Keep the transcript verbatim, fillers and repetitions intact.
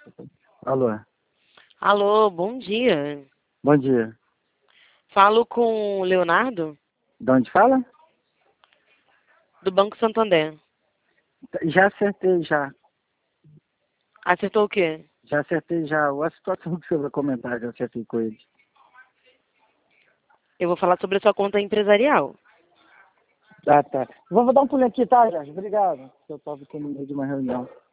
Alô. Alô, bom dia. Bom dia. Falo com o Leonardo, De onde fala? do Banco Santander. Já acertei, já. Acertou o quê? Já acertei, já. A situação que você vai comentar, já acertei com ele. Eu vou falar sobre a sua conta empresarial. Ah, tá. Vou dar um pulinho aqui, tá, Jorge? Obrigado. Eu tava no meio de uma reunião.